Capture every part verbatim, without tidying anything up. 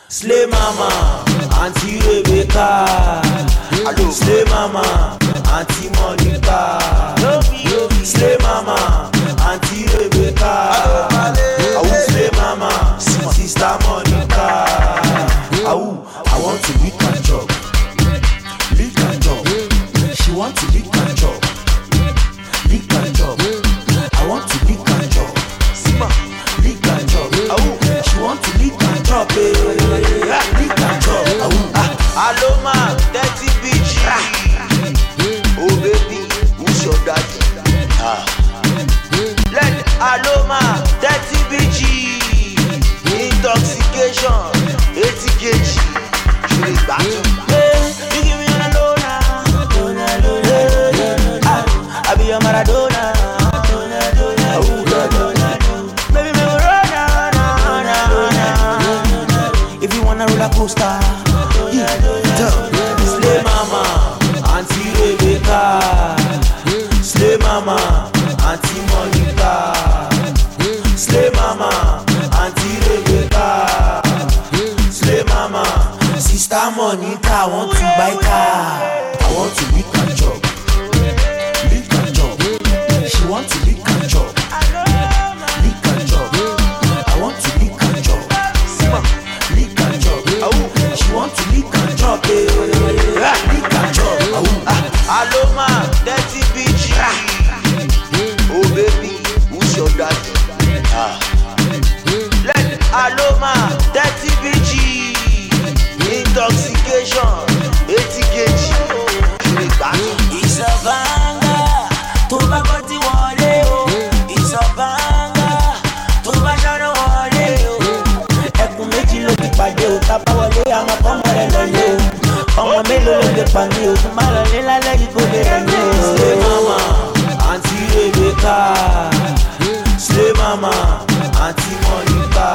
Slay mama, Auntie Rebecca. Hello. Slay mama, Auntie Monica. Slay mama, Auntie Rebecca. Hello. Slay mama, Sister Monica. Hello. I want to lick and chop, lick and chop. She want to lick and chop, lick and chop. I want to lick and chop, lick and chop. She want to lick and chop, lick and chop. Hello ma, thirty B G. Oh baby, who's your daddy? Ah. Let hello ma, thirty B G. Intoxication, eighty kilograms. Back to you give me a Lona, Lona, Lona, I be your Maradona, Lona, Lona, Lona, baby me will run, if you wanna roller coaster, yeah, slay mama, Auntie Rebecca, slay mama, Auntie Monica, slay mama, Auntie Rebecca, slay mama. Sister Monica, I want to buy car. I want to lick and chop, lick and chop. She want to lick and chop, lick and chop. I want to lick and chop, lick and chop. She want to lick and chop, lick and chop. Hello ma, thirty B G. Oh baby, who's your daddy? Ah. Let hello ma, thirty B G. Intoxication, eighty kilograms. It's a banger, to my body wale. It's a banger, to my shadow wale. Ẹkùn méjì ló ti pàdé o, tábà wọlé àwọn ọmọ rẹ̀ lọ́lé o. Ọmọ mélòó ló lè pa mí o, tún má lọlé lálẹ́ yìí kò lè rẹ̀ mí o. Slay mama, Auntie Rebecca. Slay mama, Auntie Monica.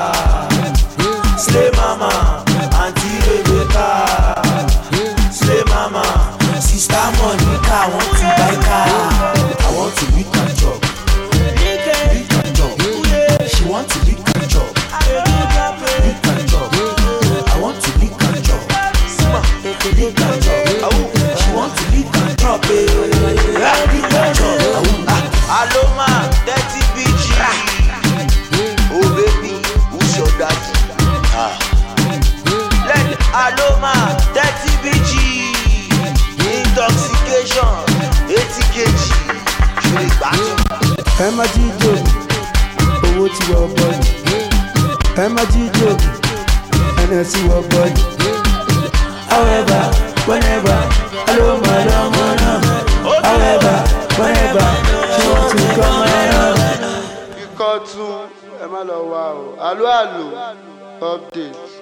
Slay mama, Auntie Rebecca. Slay mama, Sister Monica. I want to buy car. I want to lick and chop, lick and chop. She want to lick and chop, lick and chop. I want to lick and chop, lick and chop. She want to lick and chop, lick and chop. Hello ma, thirty B G. Oh baby, who's your daddy? Ah. Let hello ma, thirty B G. Intoxication, eighty kilograms. Ẹ má jíjó mi, owó ti wọ bọ́ọ̀lù. Ẹ má jíjó mi, ẹnẹ ti wọ bọ́ọ̀lù. However, whenever, hello my love, however, whenever, she wants to come around. Ikọ̀ tún ẹ má lọ wá o, àlọ́ àlọ́ update.